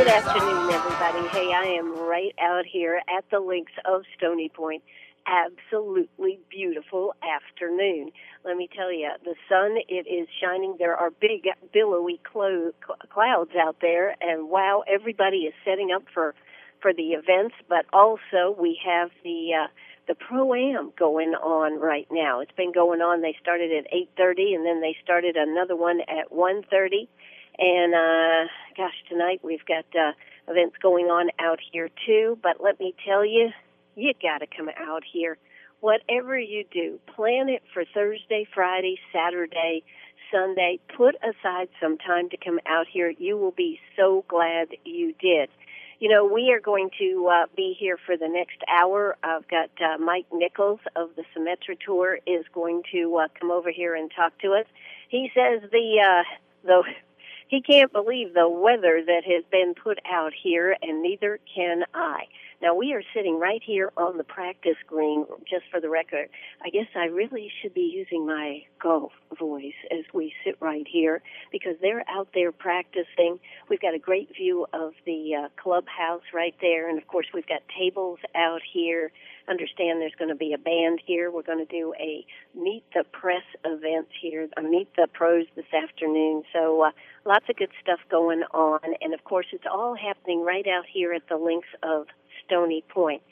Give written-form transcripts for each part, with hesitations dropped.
Good afternoon, everybody. Hey, I am right out here at the links of Stony Point. Absolutely beautiful afternoon. Let me tell you, the sun, it is shining. There are big, billowy clouds out there, and wow, everybody is setting up for the events, but also we have the Pro-Am going on right now. It's been going on. They started at 8:30, and then they started another one at 1:30. And, gosh, tonight we've got events going on out here, too. But let me tell you, you got to come out here. Whatever you do, plan it for Thursday, Friday, Saturday, Sunday. Put aside some time to come out here. You will be so glad you did. You know, we are going to be here for the next hour. I've got Mike Nichols of the Symetra Tour is going to come over here and talk to us. He says he can't believe the weather that has been put out here, and neither can I. Now, we are sitting right here on the practice green, just for the record. I guess I really should be using my golf voice as we sit right here, because they're out there practicing. We've got a great view of the clubhouse right there, and, of course, we've got tables out here. Understand there's going to be a band here. We're going to do a Meet the Press event here, Meet the Pros this afternoon. So lots of good stuff going on, and, of course, it's all happening right out here at the links of Stony Point.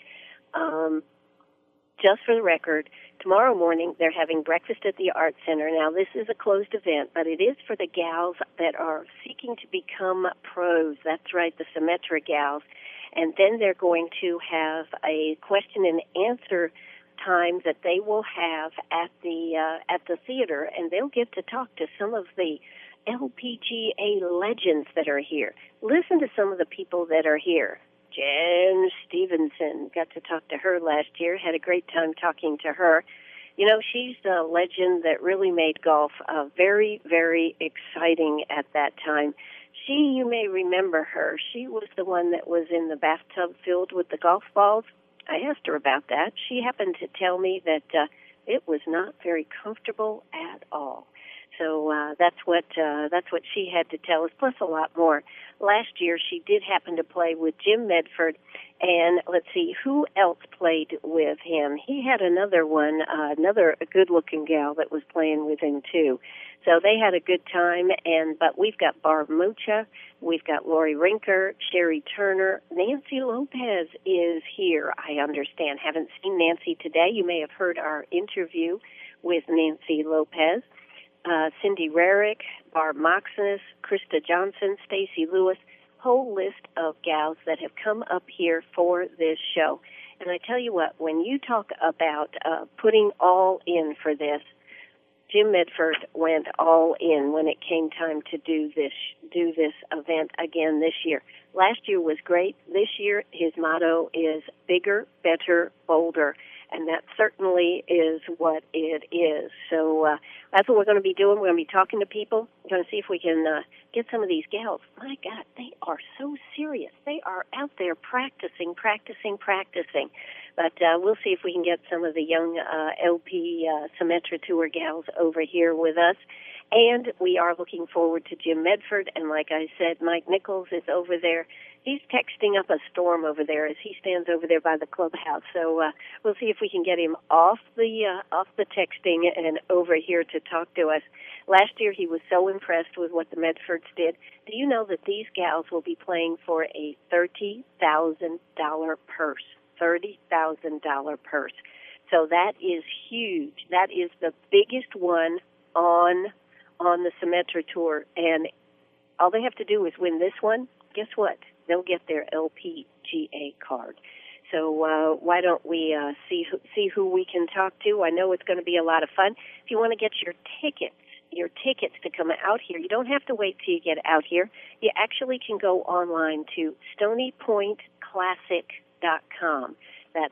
Just for the record, tomorrow morning they're having breakfast at the Art Center. Now, this is a closed event, but it is for the gals that are seeking to become pros. That's right, the Symetra gals. And then they're going to have a question and answer time that they will have at the theater, and they'll get to talk to some of the LPGA legends that are here. Listen to some of the people that are here. Jen Stevenson, got to talk to her last year, had a great time talking to her. You know, she's the legend that really made golf very, very exciting at that time. You may remember her. She was the one that was in the bathtub filled with the golf balls. I asked her about that. She happened to tell me that it was not very comfortable at all. So that's what she had to tell us, plus a lot more. Last year, she did happen to play with Jim Medford, and let's see, who else played with him? He had another one, another good-looking gal that was playing with him, too. So they had a good time, but we've got Barb Mucha, we've got Lori Rinker, Sherry Turner. Nancy Lopez is here, I understand. Haven't seen Nancy today. You may have heard our interview with Nancy Lopez. Cindy Rarick, Barb Moxness, Krista Johnson, Stacy Lewis, whole list of gals that have come up here for this show. And I tell you what, when you talk about putting all in for this, Jim Medford went all in when it came time to do this event again this year. Last year was great. This year, his motto is bigger, better, bolder. And that certainly is what it is. So that's what we're going to be doing. We're going to be talking to people. We're going to see if we can get some of these gals. My God, they are so serious. They are out there practicing. But we'll see if we can get some of the young LP Symetra Tour gals over here with us. And we are looking forward to Jim Medford. And like I said, Mike Nichols is over there. He's texting up a storm over there as he stands over there by the clubhouse. So we'll see if we can get him off the texting and over here to talk to us. Last year he was so impressed with what the Medfords did. Do you know that these gals will be playing for a $30,000 purse? $30,000 purse. So that is huge. That is the biggest one on the Symetra Tour. And all they have to do is win this one. Guess what? They'll get their LPGA card. So why don't we see who we can talk to? I know it's going to be a lot of fun. If you want to get your tickets to come out here, you don't have to wait till you get out here. You actually can go online to StonyPointClassic.com. That's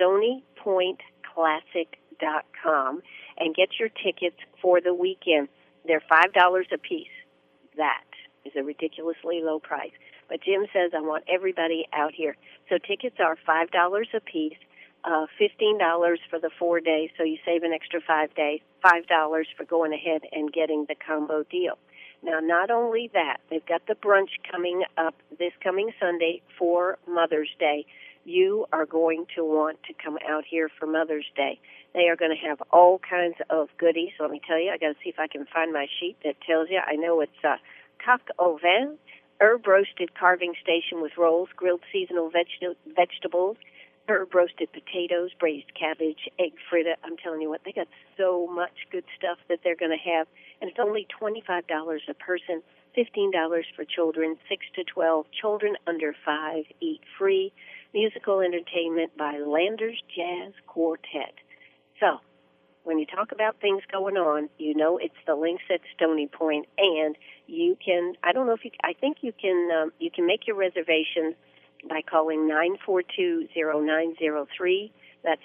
StonyPointClassic.com and get your tickets for the weekend. They're $5 a piece. That is a ridiculously low price. But Jim says, I want everybody out here. So tickets are $5 a piece, $15 for the 4 days, so you save an extra 5 days, $5 for going ahead and getting the combo deal. Now, not only that, they've got the brunch coming up this coming Sunday for Mother's Day. You are going to want to come out here for Mother's Day. They are going to have all kinds of goodies. Let me tell you, I got to see if I can find my sheet that tells you. I know it's coq au vin, herb-roasted carving station with rolls, grilled seasonal vegetables, herb-roasted potatoes, braised cabbage, egg fritter. I'm telling you what, they got so much good stuff that they're going to have. And it's only $25 a person, $15 for children, 6 to 12. Children under 5 eat free. Musical entertainment by Landers Jazz Quartet. So, when you talk about things going on, you know it's the Links at Stony Point, and you can, I don't know if you, I think you can make your reservations by calling 942-0903. That's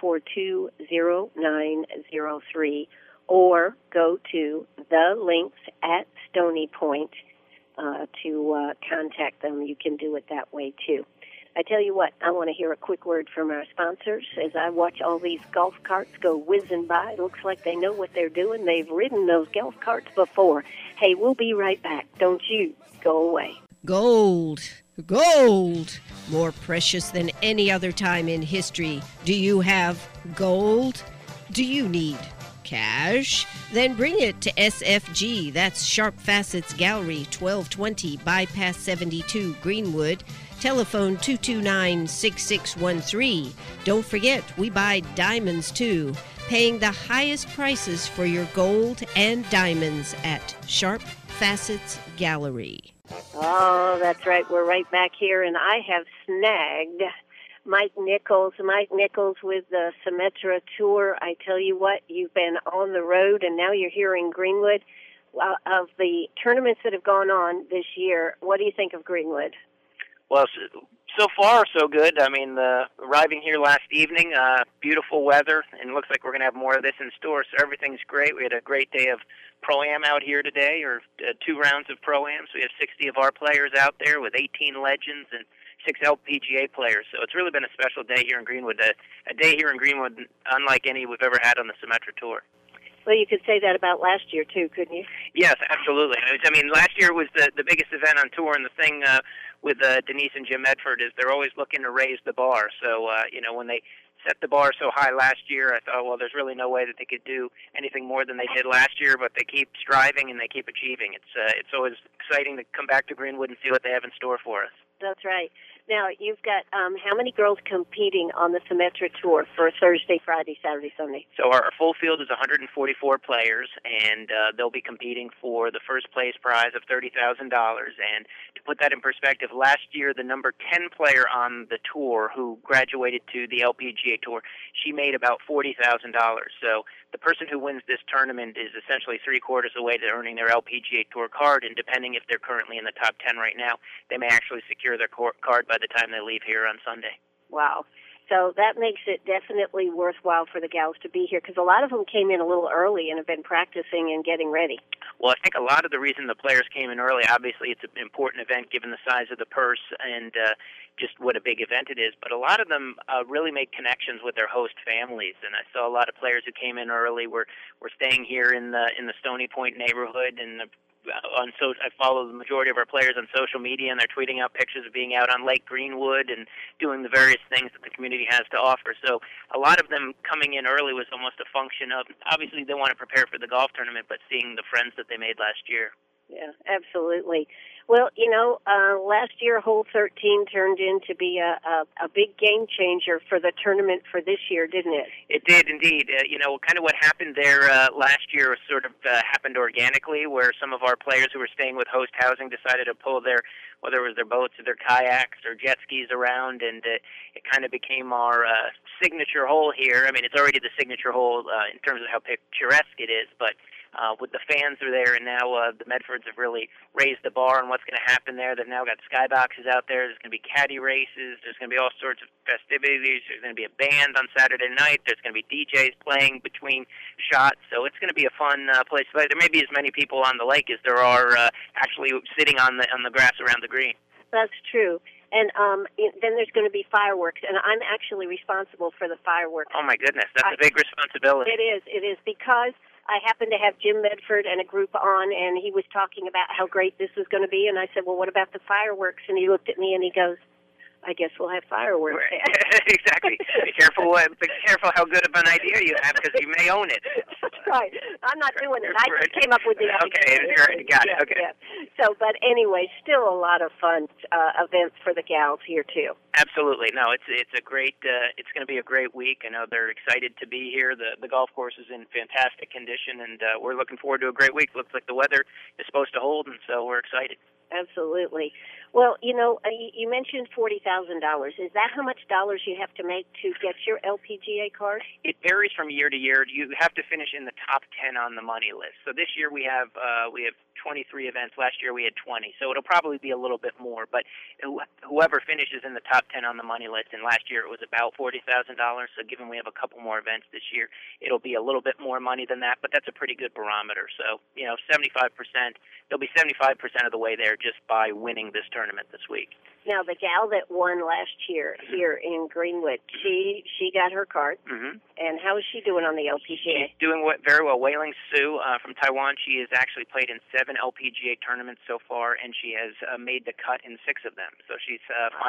942-0903. Or go to the Links at Stony Point to contact them. You can do it that way, too. I tell you what, I want to hear a quick word from our sponsors. As I watch all these golf carts go whizzing by, it looks like they know what they're doing. They've ridden those golf carts before. Hey, we'll be right back. Don't you go away. Gold. Gold. More precious than any other time in history. Do you have gold? Do you need cash? Then bring it to SFG. That's Sharp Facets Gallery, 1220 Bypass 72, Greenwood. Telephone 229-6613. Don't forget, we buy diamonds too. Paying the highest prices for your gold and diamonds at Sharp Facets Gallery. Oh, that's right. We're right back here, and I have snagged Mike Nichols. Mike Nichols with the Symetra Tour. I tell you what, you've been on the road, and now you're here in Greenwood. Of the tournaments that have gone on this year, what do you think of Greenwood? Well, so far, so good. I mean, arriving here last evening, beautiful weather, and it looks like we're going to have more of this in store, so everything's great. We had a great day of Pro-Am out here today, or 2 rounds of Pro-Am, so we have 60 of our players out there with 18 legends and 6 LPGA players, so it's really been a special day here in Greenwood, a day here in Greenwood unlike any we've ever had on the Symetra Tour. Well, you could say that about last year, too, couldn't you? Yes, absolutely. I mean, last year was the biggest event on tour, and the thing with Denise and Jim Medford is they're always looking to raise the bar. So, when they set the bar so high last year, I thought, well, there's really no way that they could do anything more than they did last year, but they keep striving and they keep achieving. It's always exciting to come back to Greenwood and see what they have in store for us. That's right. Now, you've got how many girls competing on the Symetra Tour for Thursday, Friday, Saturday, Sunday? So our full field is 144 players, and they'll be competing for the first place prize of $30,000. And to put that in perspective, last year the number 10 player on the tour who graduated to the LPGA Tour, she made about $40,000. So the person who wins this tournament is essentially 3/4 of the way to earning their LPGA Tour card, and depending if they're currently in the top 10 right now, they may actually secure their card by the time they leave here on Sunday. Wow. So that makes it definitely worthwhile for the gals to be here, because a lot of them came in a little early and have been practicing and getting ready. Well, I think a lot of the reason the players came in early, obviously it's an important event given the size of the purse and just what a big event it is, but a lot of them really made connections with their host families, and I saw a lot of players who came in early were staying here in the Stony Point neighborhood, and I follow the majority of our players on social media, and they're tweeting out pictures of being out on Lake Greenwood and doing the various things that the community has to offer. So a lot of them coming in early was almost a function of, obviously they want to prepare for the golf tournament, but seeing the friends that they made last year. Yeah, absolutely. Well, last year Hole 13 turned in to be a big game changer for the tournament for this year, didn't it? It did indeed. Kind of what happened there last year sort of happened organically, where some of our players who were staying with host housing decided to pull whether it was their boats or their kayaks or jet skis around, and it kind of became our signature hole here. I mean, it's already the signature hole in terms of how picturesque it is, but with the fans are there, and now the Medfords have really raised the bar on what's going to happen there. They've now got skyboxes out there. There's going to be caddy races. There's going to be all sorts of festivities. There's going to be a band on Saturday night. There's going to be DJs playing between shots. So it's going to be a fun place to play. There may be as many people on the lake as there are actually sitting on the grass around the green. That's true. And then there's going to be fireworks, and I'm actually responsible for the fireworks. Oh, my goodness. That's a big responsibility. It is because I happened to have Jim Medford and a group on, and he was talking about how great this was going to be, and I said, well, what about the fireworks? And he looked at me and he goes, I guess we'll have fireworks. Exactly. Be careful how good of an idea you have, because you may own it. That's right. I'm not doing it. I just came up with the idea. Okay, got it. Okay. Yeah. So, but anyway, still a lot of fun events for the gals here too. Absolutely. No, it's a great. It's going to be a great week. I know they're excited to be here. The golf course is in fantastic condition, and we're looking forward to a great week. Looks like the weather is supposed to hold, and so we're excited. Absolutely. Well, you know, you mentioned $40,000. Is that how much dollars you have to make to get your LPGA card? It varies from year to year. You have to finish in the top 10 on the money list. So this year we have 23 events. Last year we had 20. So it'll probably be a little bit more. But whoever finishes in the top 10 on the money list, and last year it was about $40,000. So given we have a couple more events this year, it'll be a little bit more money than that. But that's a pretty good barometer. So 75%. They'll be 75% of the way there just by winning this tournament this week. Now, the gal that won last year here in Greenwood, she got her card. Mm-hmm. And how is she doing on the LPGA? She's doing very well. Wei Ling Su from Taiwan, she has actually played in 7 LPGA tournaments so far, and she has made the cut in 6 of them. So she's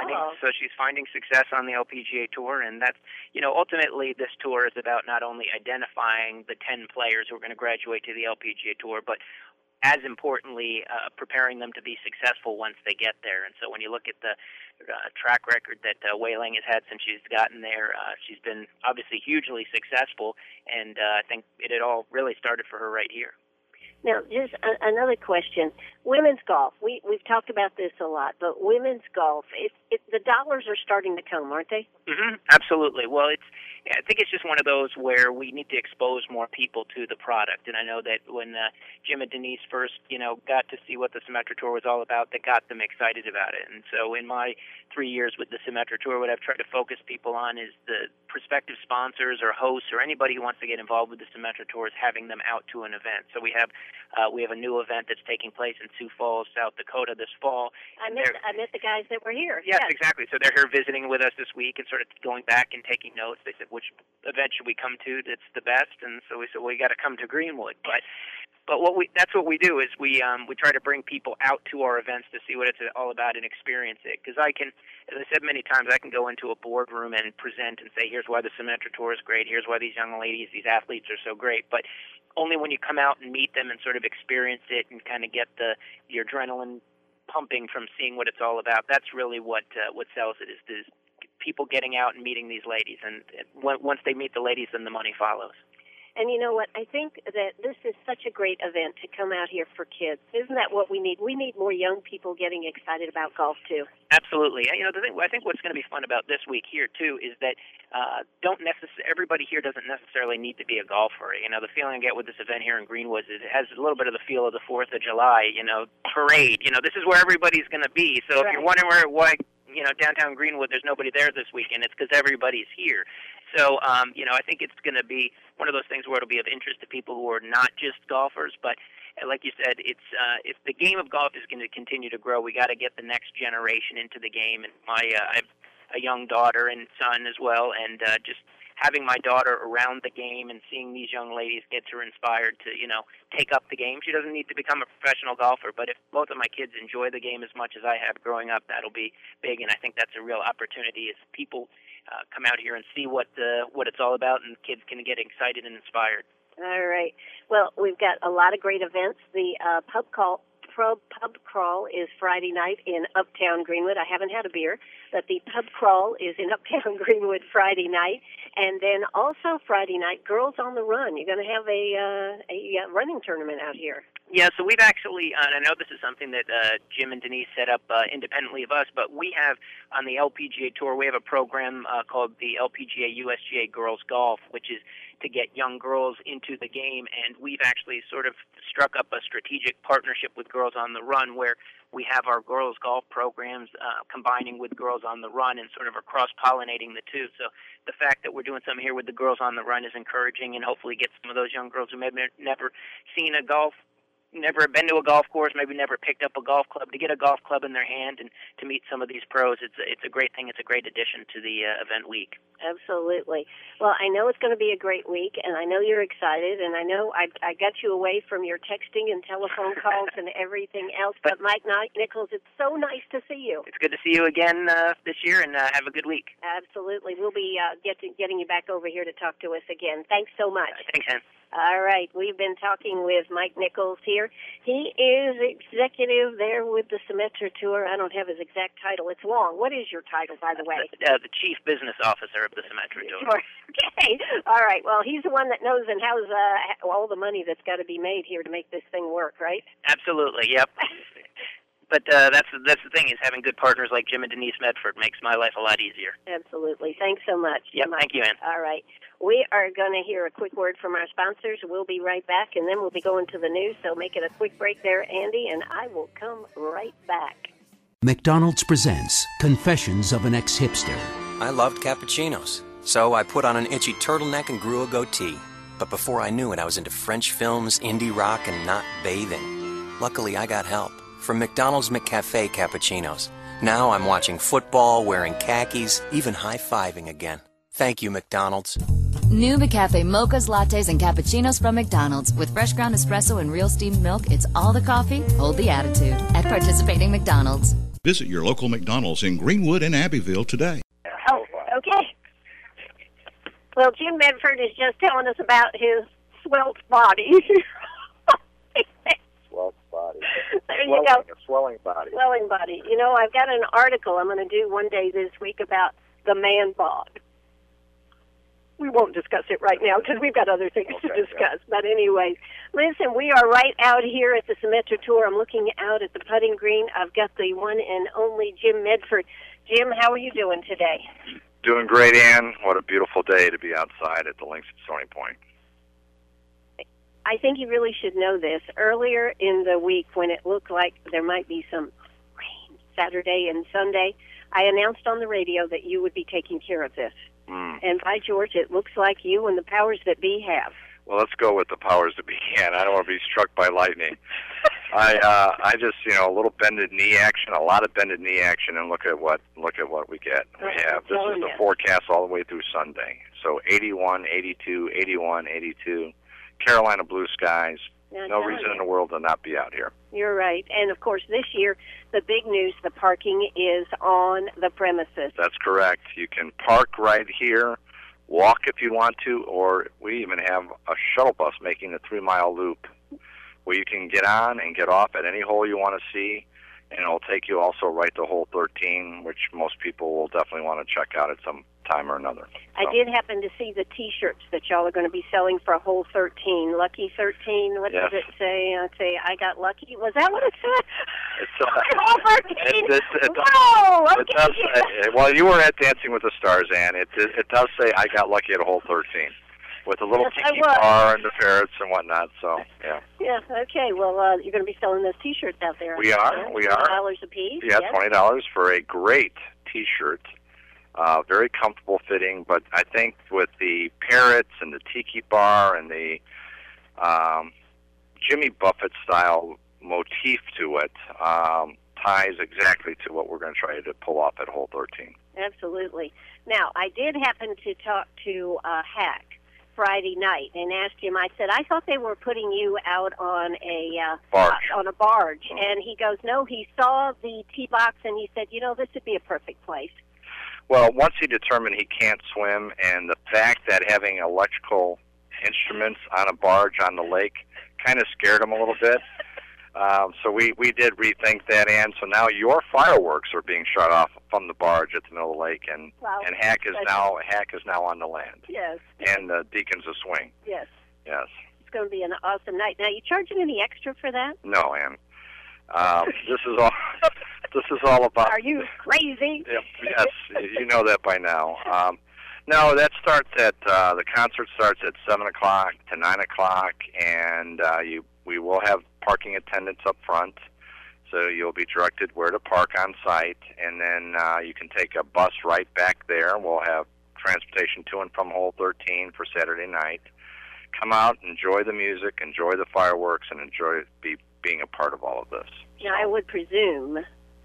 finding success on the LPGA tour, and that's, ultimately this tour is about not only identifying the 10 players who are going to graduate to the LPGA tour, but as importantly, preparing them to be successful once they get there. And so when you look at the track record that Wei Ling has had since she's gotten there, she's been obviously hugely successful, and I think it had all really started for her right here. Now, just another question. Women's golf. We've talked about this a lot, but women's golf, the dollars are starting to come, aren't they? Mm-hmm. Absolutely. Well, I think it's just one of those where we need to expose more people to the product. And I know that when Jim and Denise first, got to see what the Symetra Tour was all about, that got them excited about it. And so in my 3 years with the Symetra Tour, what I've tried to focus people on is the prospective sponsors or hosts or anybody who wants to get involved with the Symetra Tour is having them out to an event. So we have a new event that's taking place in Sioux Falls, South Dakota this fall. I met the guys that were here. Yes, exactly. So they're here visiting with us this week and sort of going back and taking notes. They said, which event should we come to that's the best? And so we said, well, you got to come to Greenwood. But that's what we do is we try to bring people out to our events to see what it's all about and experience it. Because I can, as I said many times, I can go into a boardroom and present and say, here's why the Symetra Tour is great. Here's why these young ladies, these athletes are so great. But only when you come out and meet them and sort of experience it and kind of get your adrenaline pumping from seeing what it's all about. That's really what sells it is people getting out and meeting these ladies. And once they meet the ladies, then the money follows. And you know what? I think that this is such a great event to come out here for kids. Isn't that what we need? We need more young people getting excited about golf, too. Absolutely. I think what's going to be fun about this week here, too, is that everybody here doesn't necessarily need to be a golfer. The feeling I get with this event here in Greenwood is it has a little bit of the feel of the 4th of July, parade. This is where everybody's going to be. So if you're wondering why downtown Greenwood, there's nobody there this weekend, it's because everybody's here. So, I think it's going to be one of those things where it'll be of interest to people who are not just golfers. But like you said, if the game of golf is going to continue to grow, we got to get the next generation into the game. And I have a young daughter and son as well, and just having my daughter around the game and seeing these young ladies gets her inspired to, take up the game. She doesn't need to become a professional golfer, but if both of my kids enjoy the game as much as I have growing up, that'll be big. And I think that's a real opportunity as people come out here and see what it's all about, and kids can get excited and inspired. All right. Well, we've got a lot of great events. The pub crawl is Friday night in Uptown Greenwood. I haven't had a beer, but the pub crawl is in Uptown Greenwood Friday night. And then also Friday night, Girls on the Run. You're going to have a running tournament out here. Yeah, so we've actually, and I know this is something that Jim and Denise set up independently of us, but we have on the LPGA Tour, we have a program called the LPGA USGA Girls Golf, which is to get young girls into the game, and we've actually sort of struck up a strategic partnership with Girls on the Run where we have our girls golf programs combining with Girls on the Run and sort of are cross-pollinating the two. So the fact that we're doing something here with the Girls on the Run is encouraging and hopefully get some of those young girls who maybe never seen never been to a golf course, maybe never picked up a golf club, to get a golf club in their hand and to meet some of these pros. It's a great thing. It's a great addition to the event week. Absolutely. Well, I know it's going to be a great week, and I know you're excited, and I know I got you away from your texting and telephone calls and everything else. But Mike Nichols, it's so nice to see you. It's good to see you again this year, and have a good week. Absolutely. We'll be getting you back over here to talk to us again. Thanks so much. Thanks, Ann. All right. We've been talking with Mike Nichols here. He is executive there with the Symetra Tour. I don't have his exact title. It's long. What is your title, by the way? The Chief Business Officer of the Symetra Tour. Sure. Okay. All right. Well, he's the one that knows and has all the money that's got to be made here to make this thing work, right? Absolutely. Yep. But that's the thing, is having good partners like Jim and Denise Medford makes my life a lot easier. Absolutely. Thanks so much. Yep. Thank you, Ann. All right. We are going to hear a quick word from our sponsors. We'll be right back, and then we'll be going to the news. So make it a quick break there, Andy, and I will come right back. McDonald's presents Confessions of an Ex-Hipster. I loved cappuccinos, so I put on an itchy turtleneck and grew a goatee. But before I knew it, I was into French films, indie rock, and not bathing. Luckily, I got help from McDonald's McCafe cappuccinos. Now I'm watching football, wearing khakis, even high-fiving again. Thank you, McDonald's. New McCafe mochas, lattes, and cappuccinos from McDonald's. With fresh ground espresso and real steamed milk, it's all the coffee, hold the attitude. At participating McDonald's. Visit your local McDonald's in Greenwood and Abbeville today. Oh, okay. Well, Jim Medford is just telling us about his svelte body. Svelte body. There you go. A swelling body. Swelling body. You know, I've got an article I'm going to do one day this week about the man bod. We won't discuss it right now because we've got other things to discuss. Yeah. But anyway, listen, we are right out here at the Symetra Tour. I'm looking out at the putting green. I've got the one and only Jim Medford. Jim, how are you doing today? Doing great, Ann. What a beautiful day to be outside at the links at Stony Point. I think you really should know this. Earlier in the week, when it looked like there might be some rain Saturday and Sunday, I announced on the radio that you would be taking care of this. And by George, it looks like you and the powers that be have. Well, let's go with the powers that be. And I don't want to be struck by lightning. I just, a little bended knee action, a lot of bended knee action, and look at what we get. We have this is the forecast all the way through Sunday. So 81, 82, 81, 82, Carolina blue skies. No reason in the world to not be out here. You're right. And, of course, this year, the big news, the parking is on the premises. That's correct. You can park right here, walk if you want to, or we even have a shuttle bus making the 3-mile loop where you can get on and get off at any hole you want to see, and it'll take you also right to hole 13, which most people will definitely want to check out at some time or another. I did happen to see the T-shirts that y'all are going to be selling for hole 13. Lucky 13, what does it say? I'd say, I got lucky. Was that what it said? Hole 13? Whoa! Okay. It does say, well, you were at Dancing with the Stars, Ann. It does say, I got lucky at hole 13. With a little tiki bar and the ferrets and whatnot, so, yeah. Yeah, okay. Well, you're going to be selling those T-shirts out there. We are. $20 a piece? Yeah, $20 for a great T-shirt. Very comfortable fitting, but I think with the parrots and the tiki bar and the Jimmy Buffett style motif to it ties exactly to what we're going to try to pull off at hole 13. Absolutely. Now, I did happen to talk to Hack Friday night and asked him, I said, I thought they were putting you out on a barge. And he goes, no, he saw the tee box and he said, this would be a perfect place. Well, once he determined he can't swim, and the fact that having electrical instruments on a barge on the lake kind of scared him a little bit. So we did rethink that, Ann. So now your fireworks are being shut off from the barge at the middle of the lake, and Hack is now on the land. Yes. And the Deacons of Swing. Yes. Yes. It's going to be an awesome night. Now, you charging any extra for that? No, Ann. This is all about. Are you crazy? Yes, you know that by now. No, that starts at the concert starts at 7:00 to 9:00, and we will have parking attendants up front, so you'll be directed where to park on site, and then you can take a bus right back there. We'll have transportation to and from hole 13 for Saturday night. Come out, enjoy the music, enjoy the fireworks, and enjoy being a part of all of this. Now, I would presume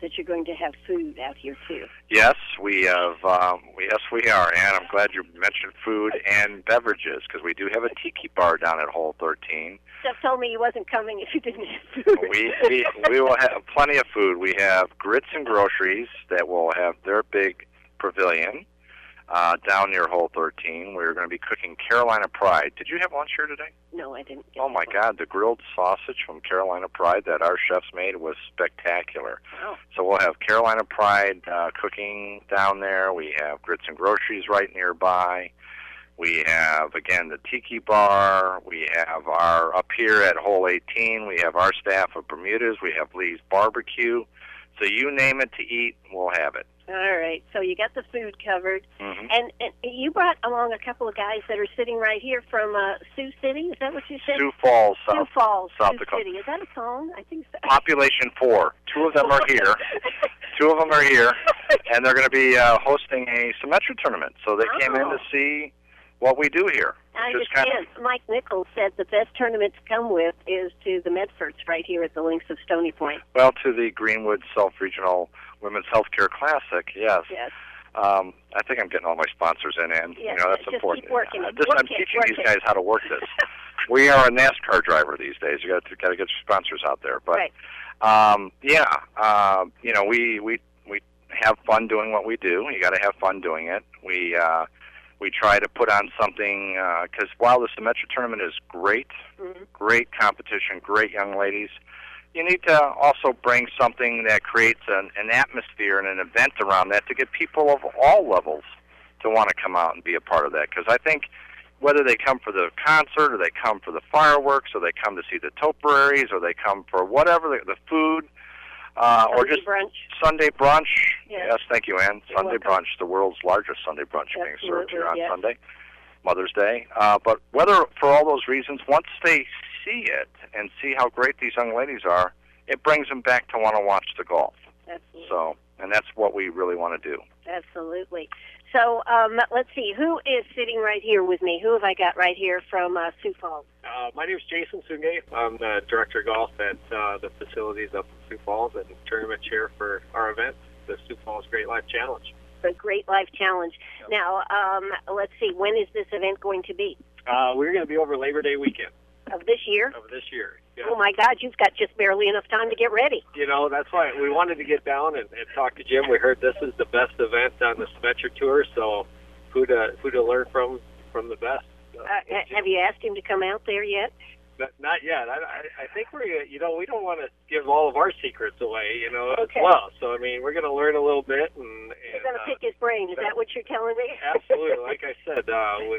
that you're going to have food out here too. Yes, we have. Yes, we are, and I'm glad you mentioned food and beverages because we do have a tiki bar down at Hole 13. Jeff told me he wasn't coming if you didn't have food. We will have plenty of food. We have Grits and Groceries that will have their big pavilion down near Hole 13. We're going to be cooking Carolina Pride. Did you have lunch here today? No, I didn't. Oh my God, the grilled sausage from Carolina Pride that our chefs made was spectacular. Oh. So we'll have Carolina Pride cooking down there. We have Grits and Groceries right nearby. We have, again, the Tiki Bar. We have up here at Hole 18, we have our staff of Bermudas. We have Lee's Barbecue. So you name it to eat, we'll have it. All right, so you got the food covered, Mm-hmm. and you brought along a couple of guys that are sitting right here from Sioux City. Is that what you said? Sioux Falls, Sioux Falls, South Sioux Dakota. City. Is that a song? I think so. Population 4. 2 of them are here. 2 of them are here, and they're going to be hosting a Symetra tournament. So they came in to see what we do here. I understand. Mike Nichols said the best tournament to come with is to the Medfords right here at the Links of Stony Point. Well, to the Greenwood Self-Regional Women's Healthcare Classic, yes. Yes. I think I'm getting all my sponsors in, and yes, that's just important. Keep working. I'm teaching these guys how to work this. We are a NASCAR driver these days. You got to get your sponsors out there. But right. we have fun doing what we do. You got to have fun doing it. We try to put on something because while the Symetra tournament is great, great competition, great young ladies, you need to also bring something that creates an atmosphere and an event around that to get people of all levels to want to come out and be a part of that. Because I think whether they come for the concert or they come for the fireworks or they come to see the topiaries or they come for whatever, the food, or just brunch. Sunday brunch. Yes, thank you, Ann. You're Sunday welcome. brunch, the world's largest Sunday brunch being served here on yes. Sunday, Mother's Day. But whether for all those reasons, once they see it and see how great these young ladies are, it brings them back to want to watch the golf. Absolutely. So, and that's what we really want to do. Absolutely. So let's see. Who is sitting right here with me? Who have I got right here from Sioux Falls? My name is Jason Sungay. I'm the director of golf at the facilities up in Sioux Falls and tournament chair for our event, the Sioux Falls Great Life Challenge. The Great Life Challenge. Yep. Now, let's see. When is this event going to be? We're going to be over Labor Day weekend. Of this year? Of this year. Yeah. Oh, my God, you've got just barely enough time to get ready. You know, that's why we wanted to get down and talk to Jim. We heard this is the best event on the Symetra Tour, so who to learn from the best. Have you asked him to come out there yet? Not yet. I think we don't want to give all of our secrets away, okay. as well. So, I mean, we're going to learn a little bit. And you're going to pick his brain. Is that what you're telling me? Absolutely. Like I said,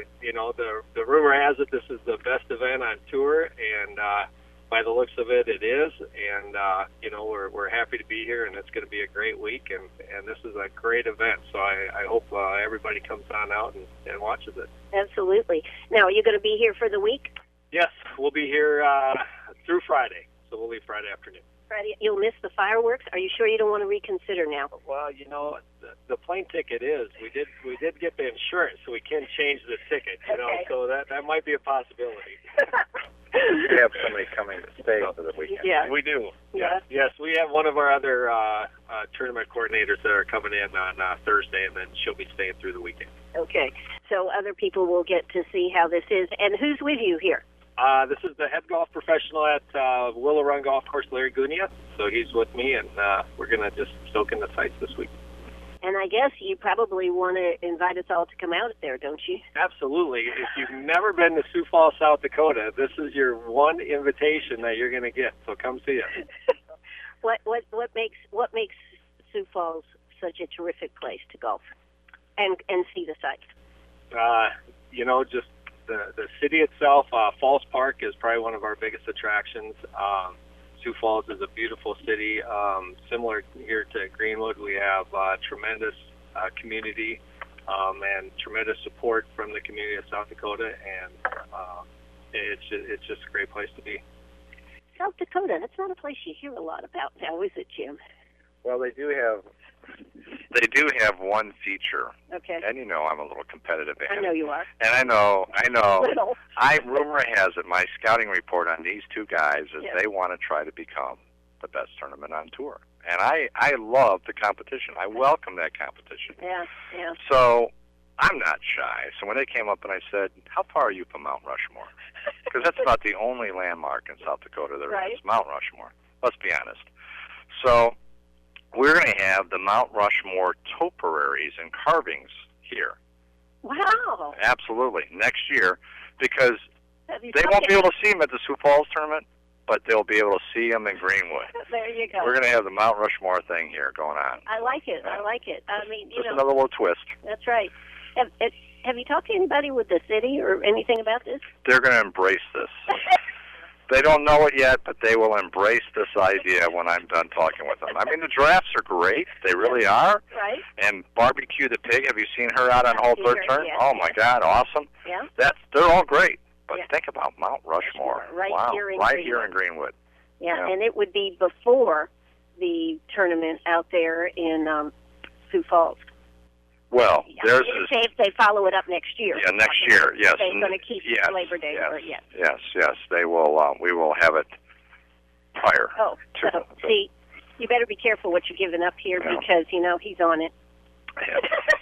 the rumor has it this is the best event on tour, and by the looks of it, it is. And, we're happy to be here, and it's going to be a great week, and this is a great event. So I hope everybody comes on out and watches it. Absolutely. Now, are you going to be here for the week? Yes, we'll be here through Friday, so we'll leave Friday afternoon. Friday, you'll miss the fireworks. Are you sure you don't want to reconsider now? Well, the plane ticket is we did get the insurance, so we can change the ticket. Okay. So that might be a possibility. We have somebody coming to stay for the weekend. Yeah, we do. Yeah. Yes, we have one of our other tournament coordinators that are coming in on Thursday, and then she'll be staying through the weekend. Okay, so other people will get to see how this is. And who's with you here? This is the head golf professional at Willow Run Golf Course, Larry Gunia. So he's with me, and we're going to just soak in the sights this week. And I guess you probably want to invite us all to come out there, don't you? Absolutely. If you've never been to Sioux Falls, South Dakota, this is your one invitation that you're going to get. So come see us. What makes Sioux Falls such a terrific place to golf and see the sights? Just the city itself. Falls Park is probably one of our biggest attractions. Sioux Falls is a beautiful city. Similar here to Greenwood, we have tremendous community and tremendous support from the community of South Dakota, and it's just a great place to be. South Dakota, that's not a place you hear a lot about now, is it, Jim? Well, they do have one feature. Okay. And I'm a little competitive. I know you are. And I know. Little. Rumor has it, my scouting report on these two guys is yes. they want to try to become the best tournament on tour. And I love the competition. I welcome that competition. Yeah. So I'm not shy. So when they came up and I said, how far are you from Mount Rushmore? Because that's about the only landmark in South Dakota there is, Mount Rushmore. Let's be honest. So we're going to have the Mount Rushmore topiaries and carvings here. Wow. Absolutely. Next year, because they won't be able to see them at the Sioux Falls tournament, but they'll be able to see them in Greenwood. There you go. We're going to have the Mount Rushmore thing here going on. I like it. I mean, Just another little twist. That's right. Have you talked to anybody with the city or anything about this? They're going to embrace this. They don't know it yet, but they will embrace this idea when I'm done talking with them. I mean, the drafts are great. They really are. Right. And Barbecue the Pig, have you seen her out on Whole Third Turn? Yes, oh, my God, awesome. Yeah. They're all great. But think about Mount Rushmore. Right here in Greenwood. Yeah, and it would be before the tournament out there in Sioux Falls. Well, there's if they follow it up next year. Yeah, next year, yes. They're going to keep Labor Day. Yes. They will. We will have it prior. Oh, so see, you better be careful what you're giving up here because he's on it. Yeah.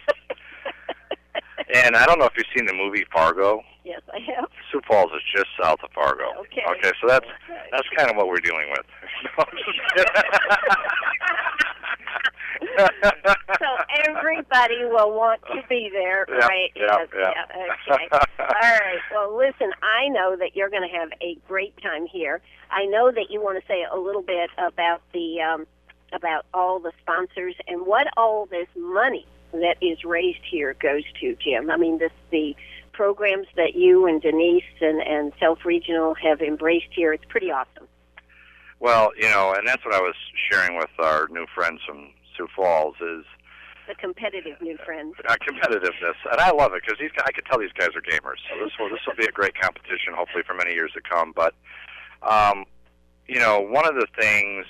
And I don't know if you've seen the movie Fargo. Yes, I have. Sioux Falls is just south of Fargo. Okay. So that's kind of what we're dealing with. So everybody will want to be there, right? Yeah. Okay. All right. Well, listen, I know that you're going to have a great time here. I know that you want to say a little bit about the about all the sponsors and what all this money that is raised here goes to, Jim. I mean, the programs that you and Denise and South Regional have embraced here, it's pretty awesome. Well, and that's what I was sharing with our new friends from Sioux Falls is the competitive new friends. Competitiveness, and I love it because I could tell these guys are gamers. So this will be a great competition, hopefully for many years to come. But one of the things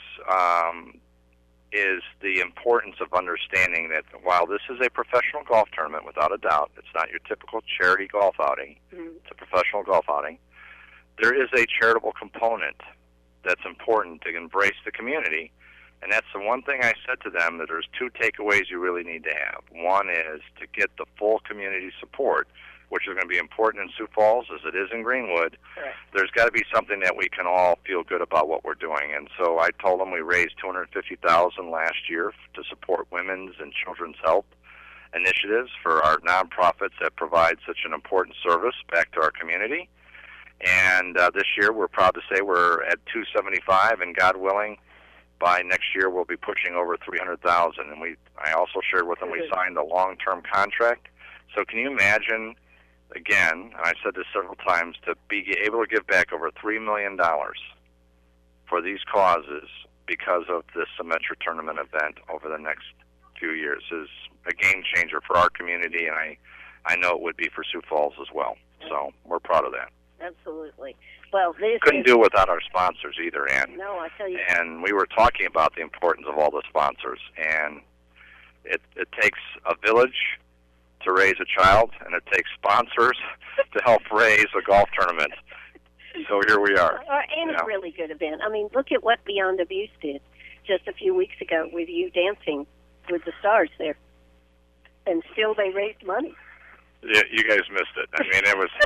is the importance of understanding that while this is a professional golf tournament, without a doubt, it's not your typical charity golf outing. It's a professional golf outing. There is a charitable component that's important to embrace the community. And that's the one thing I said to them, that there's two takeaways you really need to have. One is to get the full community support, which is going to be important in Sioux Falls as it is in Greenwood. Correct. There's got to be something that we can all feel good about what we're doing. And so I told them we raised $250,000 last year to support women's and children's health initiatives for our nonprofits that provide such an important service back to our community. And this year we're proud to say we're at $275,000, and God willing, by next year we'll be pushing over $300,000. And I also shared with them we signed a long-term contract. So can you imagine, again, and I said this several times, to be able to give back over $3 million for these causes because of this Symetra tournament event over the next few years is a game changer for our community, and I know it would be for Sioux Falls as well. So we're proud of that. Absolutely. Well, couldn't do it without our sponsors either, Ann. No, I tell you. And we were talking about the importance of all the sponsors, and it takes a village to raise a child, and it takes sponsors to help raise a golf tournament. So here we are. And a really good event. I mean, look at what Beyond Abuse did just a few weeks ago with you dancing with the stars there, and still they raised money. Yeah, you guys missed it. I mean, it was.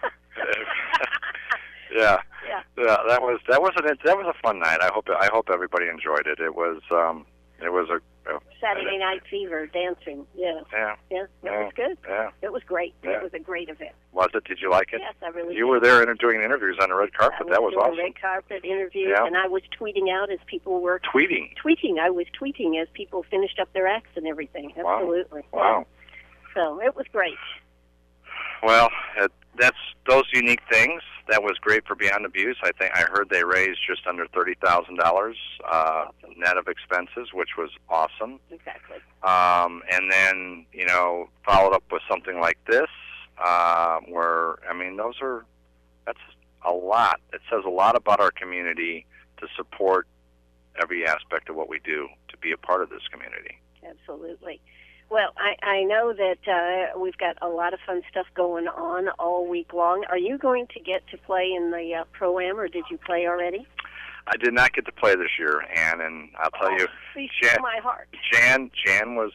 Yeah. That was a fun night. I hope everybody enjoyed it. It was a Saturday Night Fever dancing. Yeah. It was good. Yeah. It was great. Yeah. It was a great event. Was it? Did you like it? Yes, I really did. You were there doing interviews on the red carpet. That was awesome. Red carpet interviews, and I was tweeting out as people were tweeting. I was tweeting as people finished up their acts and everything. Absolutely. Wow. So it was great. Well, that's those unique things. That was great for Beyond Abuse. I heard they raised just under $30,000 net of expenses, which was awesome. Exactly. And then followed up with something like this, where that's a lot. It says a lot about our community to support every aspect of what we do to be a part of this community. Absolutely. Well, I know that we've got a lot of fun stuff going on all week long. Are you going to get to play in the Pro-Am, or did you play already? I did not get to play this year, Ann, and I'll tell you, Jan, my heart. Jan was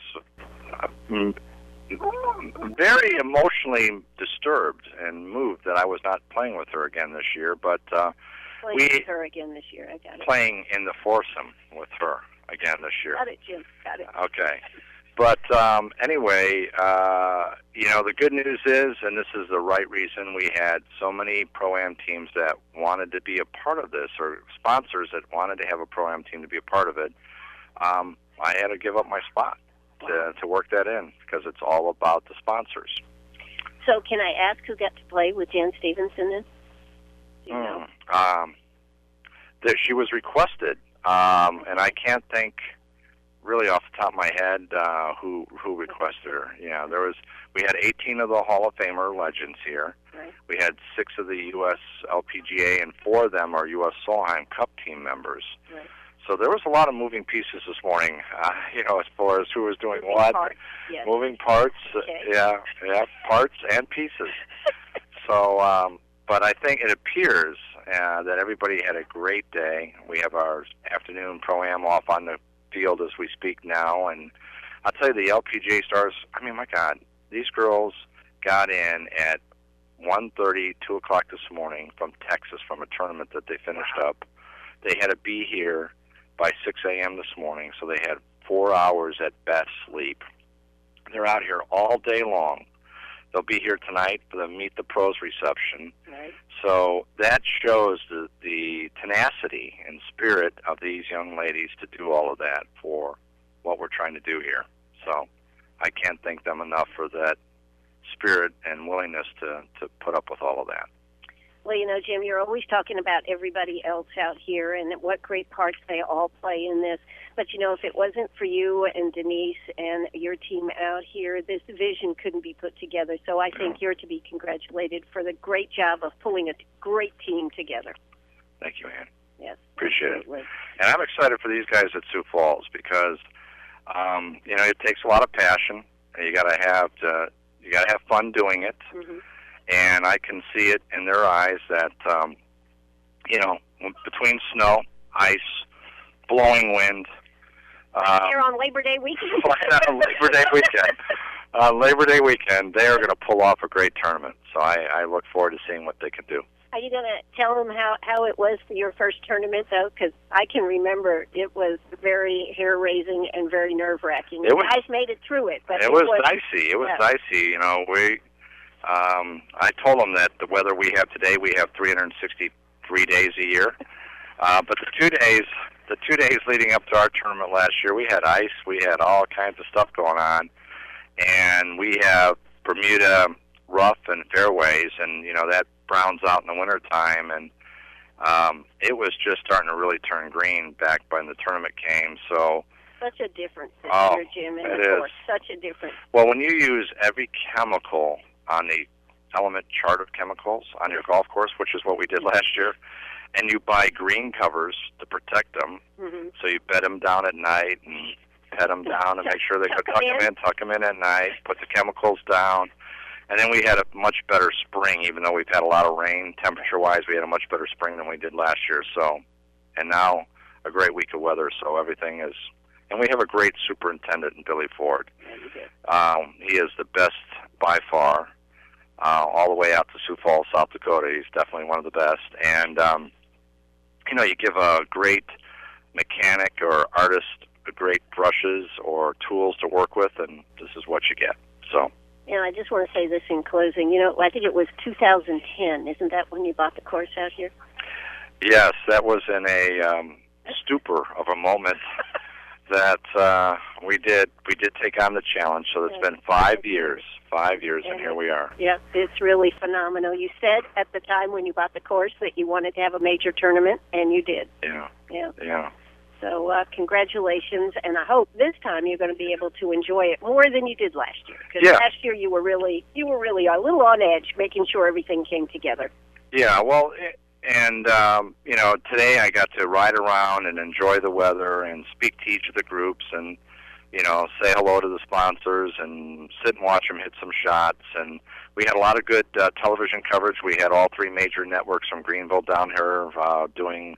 very emotionally disturbed and moved that I was not playing with her again this year. But playing with her again this year. I got it. Playing in the foursome with her again this year. Got it, Jim. Got it. Okay. But anyway, the good news is, and this is the right reason, we had so many Pro-Am teams that wanted to be a part of this, or sponsors that wanted to have a Pro-Am team to be a part of it. I had to give up my spot to work that in, because it's all about the sponsors. So can I ask who got to play with Jan Stevenson then? Do you know? That she was requested, and I can't think really off the top of my head who requested her. Yeah, we had 18 of the Hall of Famer legends here. Right. We had 6 of the U.S. LPGA, and 4 of them are U.S. Solheim Cup team members. Right. So there was a lot of moving pieces this morning, as far as who was doing moving what. Parts. Yes. Moving parts, okay. Yeah, parts and pieces. So, but I think it appears that everybody had a great day. We have our afternoon Pro-Am off on the field as we speak now, and I'll tell you, the LPGA stars, I mean, my God, these girls got in at 1:30, 2 o'clock this morning from Texas from a tournament that they finished up. They had to be here by 6 a.m. this morning, so they had 4 hours at best sleep. They're out here all day long. They'll be here tonight for the Meet the Pros reception. Right. So that shows the tenacity and spirit of these young ladies to do all of that for what we're trying to do here. So I can't thank them enough for that spirit and willingness to put up with all of that. Well, Jim, you're always talking about everybody else out here and what great parts they all play in this. But, if it wasn't for you and Denise and your team out here, this division couldn't be put together. So I think you're to be congratulated for the great job of pulling a great team together. Thank you, Ann. Yes. Appreciate absolutely. it. And I'm excited for these guys at Sioux Falls because, it takes a lot of passion. You got to have fun doing it. Mm-hmm. And I can see it in their eyes that, between snow, ice, blowing wind. Here on Labor Day weekend. On Labor Day weekend. Labor Day weekend, they are going to pull off a great tournament. So I look forward to seeing what they can do. Are you going to tell them how it was for your first tournament, though? Because I can remember it was very hair-raising and very nerve-wracking. You guys made it through it. But it was dicey. It was dicey. I told them that the weather we have today, we have 363 days a year. But the 2 days leading up to our tournament last year, we had ice, we had all kinds of stuff going on, and we have Bermuda rough and fairways, and that browns out in the wintertime, and it was just starting to really turn green back when the tournament came. So such a difference this year, Jim, in the course. Such a difference. Well, when you use every chemical on the element chart of chemicals on your golf course, which is what we did last year, and you buy green covers to protect them, so you bed them down at night and pet them down and make sure they tuck them in at night, put the chemicals down, and then we had a much better spring, even though we've had a lot of rain. Temperature-wise, we had a much better spring than we did last year. So, and now a great week of weather, so everything is. And we have a great superintendent in Billy Ford. He is the best by far, all the way out to Sioux Falls, South Dakota. He's definitely one of the best. And, you give a great mechanic or artist great brushes or tools to work with, and this is what you get. So. I just want to say this in closing. I think it was 2010. Isn't that when you bought the course out here? Yes, that was in a stupor of a moment that we did take on the challenge. So it's been 5 years, and here we are. Yeah, it's really phenomenal. You said at the time when you bought the course that you wanted to have a major tournament, and you did. Yeah. So congratulations, and I hope this time you're going to be able to enjoy it more than you did last year. Because last year you were really a little on edge, making sure everything came together. Yeah, well, and today I got to ride around and enjoy the weather and speak to each of the groups and say hello to the sponsors and sit and watch them hit some shots. And we had a lot of good television coverage. We had all 3 major networks from Greenville down here doing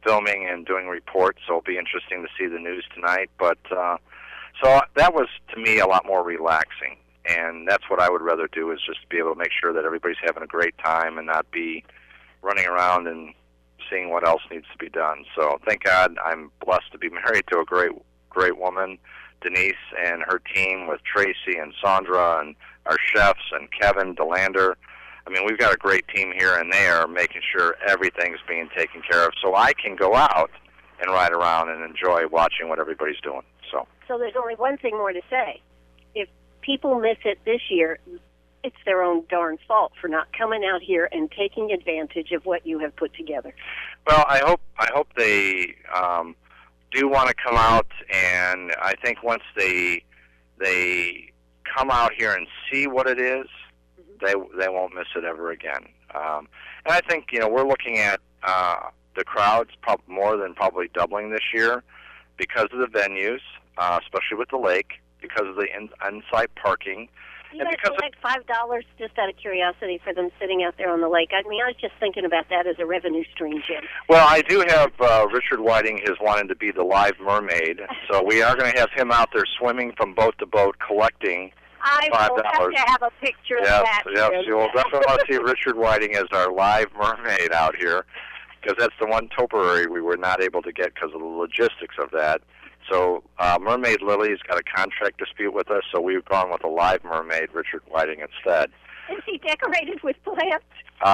filming and doing reports, so it'll be interesting to see the news tonight. But so that was, to me, a lot more relaxing, and that's what I would rather do, is just be able to make sure that everybody's having a great time and not be running around and seeing what else needs to be done. So thank God I'm blessed to be married to a great woman, Denise, and her team with Tracy and Sandra and our chefs and Kevin DeLander. I mean, we've got a great team here, and they are making sure everything's being taken care of so I can go out and ride around and enjoy watching what everybody's doing. So there's only one thing more to say. If people miss it this year, it's their own darn fault for not coming out here and taking advantage of what you have put together. Well, I hope they do want to come out, and I think once they come out here and see what it is, they won't miss it ever again. And I think, we're looking at the crowds more than probably doubling this year because of the venues, especially with the lake, because of the on-site parking. You guys collect $5 just out of curiosity for them sitting out there on the lake. I mean, I was just thinking about that as a revenue stream, Jim. Well, I do have Richard Whiting is wanting to be the live mermaid, so we are going to have him out there swimming from boat to boat collecting $5. I will have to have a picture of that. Yes, you'll definitely want to see Richard Whiting as our live mermaid out here, because that's the one topiary we were not able to get because of the logistics of that. So Mermaid Lily's got a contract dispute with us, so we've gone with a live mermaid, Richard Whiting, instead. Is he decorated with plants?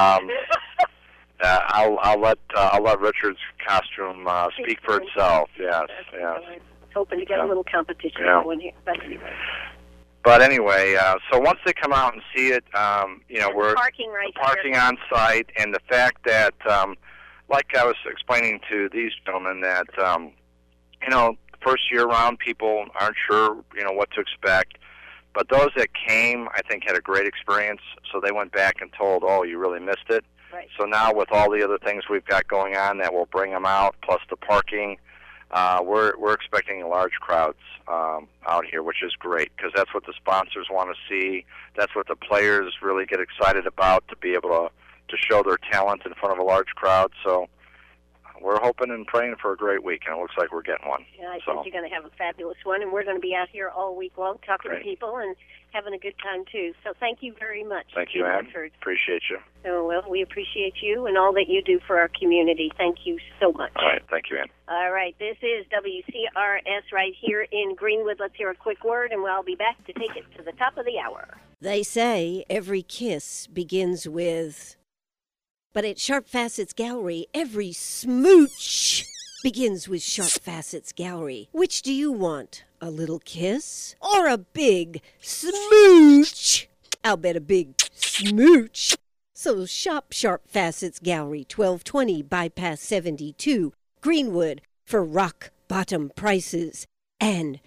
I'll let Richard's costume speak for itself. Yes, yes. I was hoping to get a little competition going here, but anyway. But anyway, so once they come out and see it, we're parking on site, and the fact that, like I was explaining to these gentlemen, that first year round people aren't sure, what to expect. But those that came, I think, had a great experience, so they went back and told, oh, you really missed it. Right. So now with all the other things we've got going on that will bring them out, plus the parking, we're expecting large crowds out here, which is great, because that's what the sponsors want to see. That's what the players really get excited about, to be able to show their talent in front of a large crowd. So we're hoping and praying for a great week, and it looks like we're getting one. Yeah, I think you're going to have a fabulous one, and we're going to be out here all week long talking to people and having a good time, too. So thank you very much. Thank you, Ann. Appreciate you. Oh, well, we appreciate you and all that you do for our community. Thank you so much. All right. Thank you, Ann. All right. This is WCRS right here in Greenwood. Let's hear a quick word, and I'll be back to take it to the top of the hour. They say every kiss begins with... But at Sharp Facets Gallery, every smooch begins with Sharp Facets Gallery. Which do you want? A little kiss or a big smooch? I'll bet a big smooch. So shop Sharp Facets Gallery, 1220 Bypass 72, Greenwood, for rock bottom prices and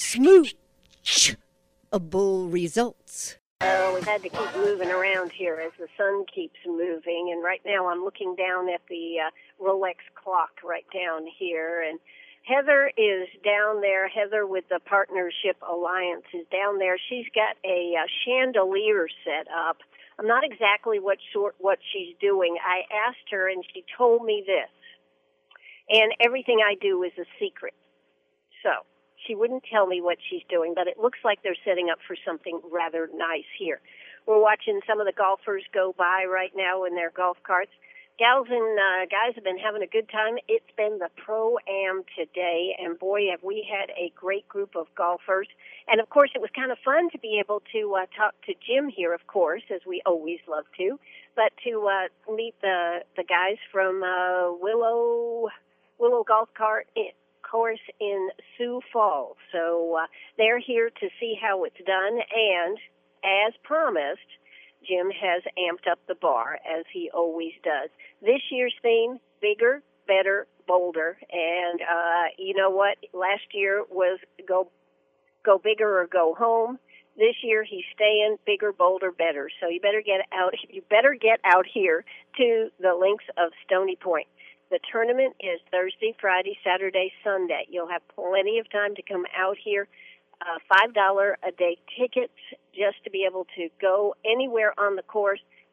smoochable results. We've had to keep moving around here as the sun keeps moving, and right now I'm looking down at the Rolex clock right down here, and Heather is down there. Heather with the Partnership Alliance is down there. She's got a chandelier set up. I'm not exactly what she's doing. I asked her, and she told me this, and everything I do is a secret. So she wouldn't tell me what she's doing, but it looks like they're setting up for something rather nice here. We're watching some of the golfers go by right now in their golf carts. Gals and guys have been having a good time. It's been the Pro-Am today, and boy, have we had a great group of golfers. And, of course, it was kind of fun to be able to talk to Jim here, of course, as we always love to, but to meet the guys from Willow Golf Course in Sioux Falls. So they're here to see how it's done, and as promised, Jim has amped up the bar, as he always does. This year's theme, bigger, better, bolder, and you know what? Last year was go bigger or go home. This year he's staying bigger, bolder, better. So you better get out here to the links of Stony Point. The tournament is Thursday, Friday, Saturday, Sunday. You'll have plenty of time to come out here. $5 a day tickets just to be able to go anywhere on the course.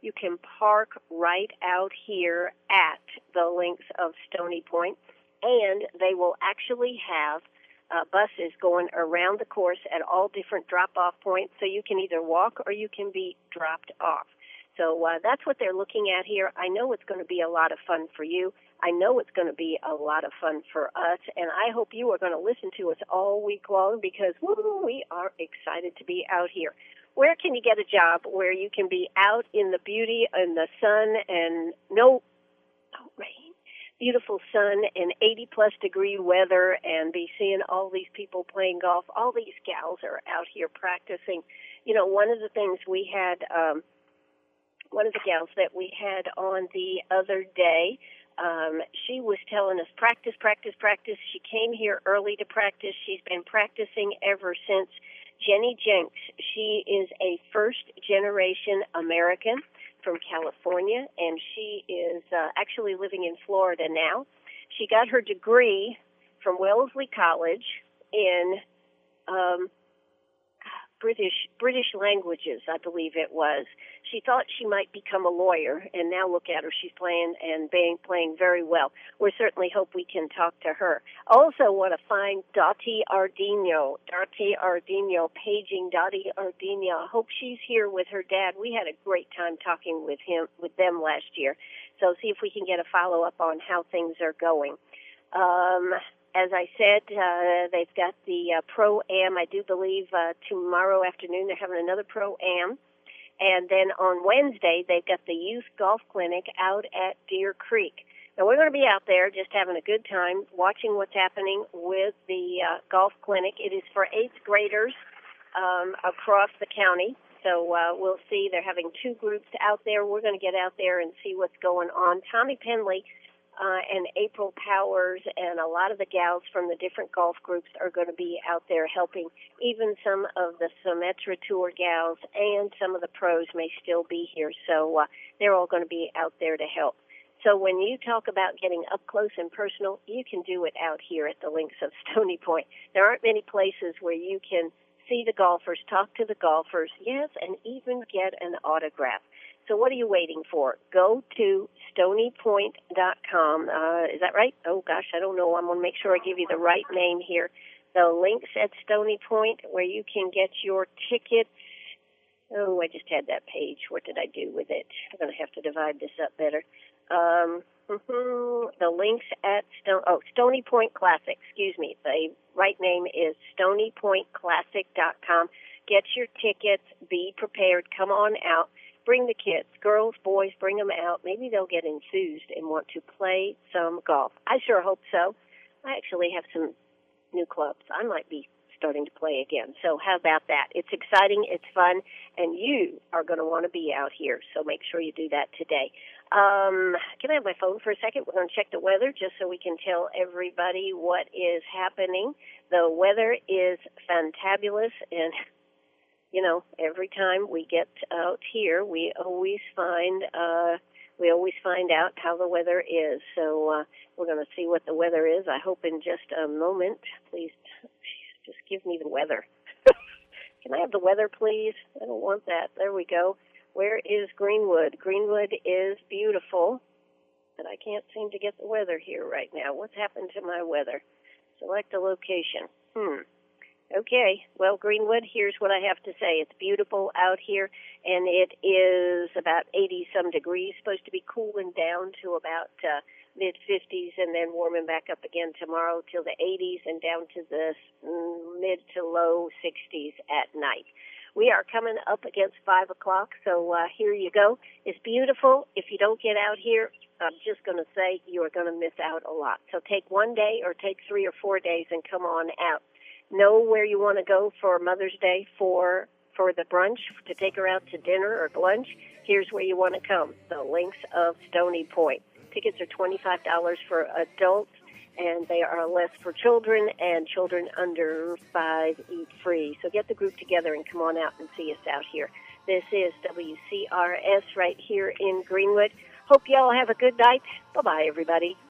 You can park right out here at the links of Stony Point, and they will actually have buses going around the course at all different drop-off points, so you can either walk or you can be dropped off. So that's what they're looking at here. I know it's going to be a lot of fun for you. I know it's going to be a lot of fun for us, and I hope you are going to listen to us all week long because we are excited to be out here. Where can you get a job where you can be out in the beauty and the sun and no rain, beautiful sun and 80-plus degree weather and be seeing all these people playing golf? All these gals are out here practicing. You know, one of the things we had one of the gals that we had on the other day, she was telling us, practice, practice, practice. She came here early to practice. She's been practicing ever since. Jenny Jenks, she is a first-generation American from California, and she is actually living in Florida now. She got her degree from Wellesley College in British languages, I believe it was. She thought she might become a lawyer, and now look at her. She's playing very well. We certainly hope we can talk to her. Also want to find Dottie Ardino, paging Dottie Ardino. I hope she's here with her dad. We had a great time talking with them last year. So see if we can get a follow-up on how things are going. As I said, they've got the Pro-Am. I do believe tomorrow afternoon they're having another Pro-Am. And then on Wednesday, they've got the Youth Golf Clinic out at Deer Creek. Now, we're going to be out there just having a good time, watching what's happening with the golf clinic. It is for 8th graders across the county. So we'll see. They're having 2 groups out there. We're going to get out there and see what's going on. Tommy Penley and April Powers and a lot of the gals from the different golf groups are going to be out there helping. Even some of the Symetra Tour gals and some of the pros may still be here. So they're all going to be out there to help. So when you talk about getting up close and personal, you can do it out here at the links of Stony Point. There aren't many places where you can see the golfers, talk to the golfers, yes, and even get an autograph. So what are you waiting for? Go to stonypoint.com. Is that right? Oh, gosh, I don't know. I'm going to make sure I give you the right name here. The links at Stony Point where you can get your ticket. Oh, I just had that page. What did I do with it? I'm going to have to divide this up better. The links at Stony Point Classic. Excuse me. The right name is stonypointclassic.com. Get your tickets. Be prepared. Come on out. Bring the kids, girls, boys, bring them out. Maybe they'll get enthused and want to play some golf. I sure hope so. I actually have some new clubs. I might be starting to play again. So how about that? It's exciting, it's fun, and you are going to want to be out here. So make sure you do that today. Can I have my phone for a second? We're going to check the weather just so we can tell everybody what is happening. The weather is fantabulous, and you know, every time we get out here, we always find out how the weather is. So we're going to see what the weather is. I hope in just a moment. Please, just give me the weather. Can I have the weather, please? I don't want that. There we go. Where is Greenwood? Greenwood is beautiful, but I can't seem to get the weather here right now. What's happened to my weather? Select a location. Okay, well, Greenwood, here's what I have to say. It's beautiful out here, and it is about 80-some degrees, supposed to be cooling down to about mid-50s and then warming back up again tomorrow till the 80s and down to the mid to low 60s at night. We are coming up against 5 o'clock, so here you go. It's beautiful. If you don't get out here, I'm just going to say you are going to miss out a lot. So take one day or take 3 or 4 days and come on out. Know where you want to go for Mother's Day for the brunch, to take her out to dinner or lunch. Here's where you want to come, the links of Stony Point. Tickets are $25 for adults, and they are less for children, and children under 5 eat free. So get the group together and come on out and see us out here. This is WCRS right here in Greenwood. Hope you all have a good night. Bye-bye, everybody.